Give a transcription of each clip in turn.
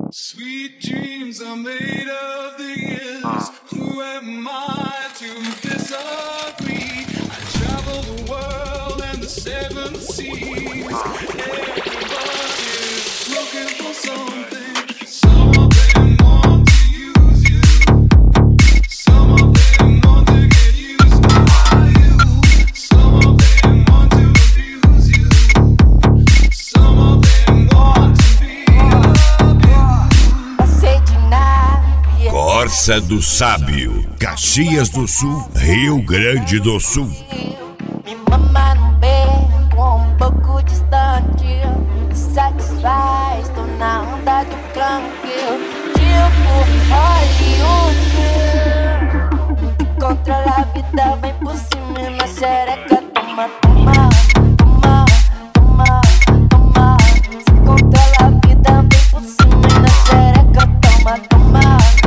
Sweet dreams are made of these. Who am I to disagree? I travel the world and the seven seas. Everybody's looking for something. Some of them want to use you. Some of them want to get used by you. Some of them want to abuse you. Some of them want to be Corsa do Sábio, Caxias do Sul, Rio Grande do Sul. Me mama no beco, um pouco distante. Me satisfaz, tô na onda do crank. Tipo Hollywood. Controla a vida, vem por cima e na xereca. Toma, toma, toma, toma, toma. Se controla a vida, vem por cima e na xereca. Toma, toma.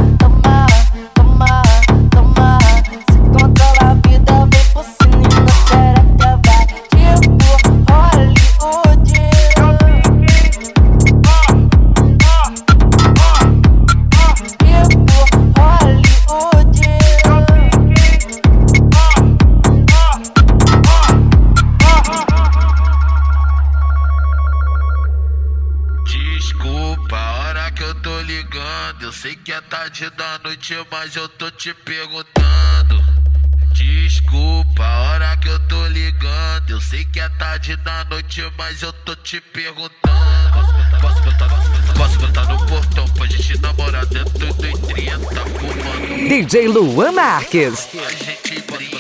Desculpa a hora que eu tô ligando. Eu sei que é tarde da noite, mas eu tô te perguntando. Desculpa a hora que eu tô ligando. Eu sei que é tarde da noite, mas eu tô te perguntando. Posso cantar no portão pra gente namorar dentro do 30 fumando. DJ Luan Marques. A gente brinca.